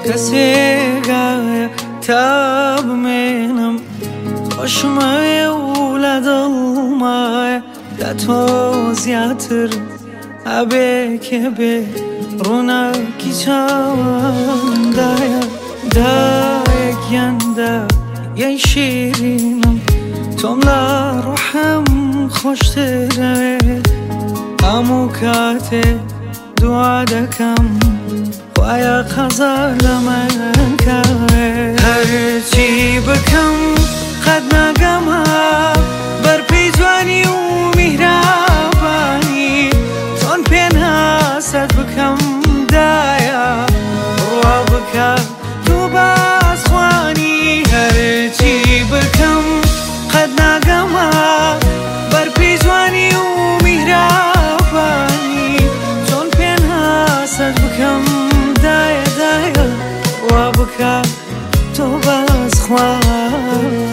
کەسێگایە تا بمێنم خۆشمەوێ و لە دڵمایە لە تۆ زیاتر ئەبێکێ بێ ڕووناکی چاوەندایە دایەکیاندا یەی شیرینم تۆم لە ڕوحم خۆشترەوێ هەموو کاتێ دوعا دەکەم وایە قەزا لە منکەوێ هەرچی بکەم قەت ناگەمە بەرپەی جوانی و میهرەبانی تۆن پێناسەت بکەم دایە ڕوا بکە تو بەسخوانی هەرچی بکەم قەت ناگەمە بەرپەی جوانی و میهرەبانی تۆن پێناسەت بکەم دایە دایە ڕوا بکە تۆ بەسخوانی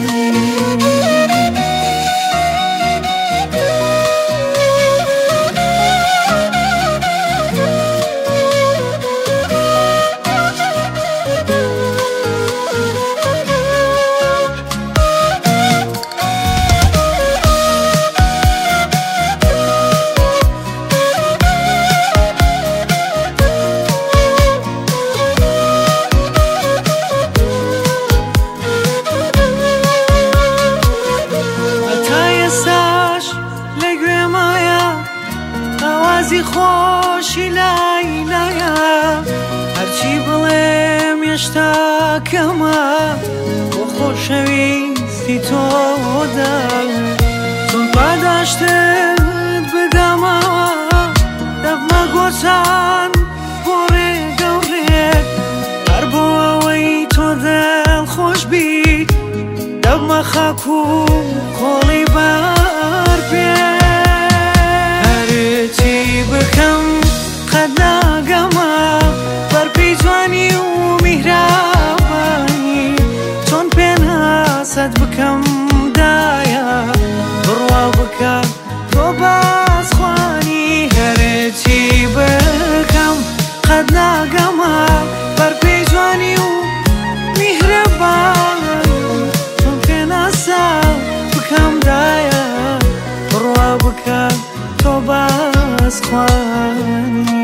ئاوازی خۆشی لایلایە هەرچی بڵێم هێشتا کەمە بۆ خۆشەویستی تۆدا چۆن پاداشتت بگەمەوە دەبمە گۆچان بۆ ڕێگە و ڕێک هەر بۆ ئەوەی تۆ دڵخۆش بیت دەبمە خاک و خۆڵی بەر پێ بکەم قەت ناگەمە بەرپەی جوانی و میهرەبانی چۆن پێناسەت بکەم دایە بڕوا بکە تۆ بەسخوانی هەرچی بکەم قەت ناگەمە بەرپەی جوانی و میهرەبانی چۆن پێناسەت بکەم دایە بڕوا بکە تۆ بەسخوانی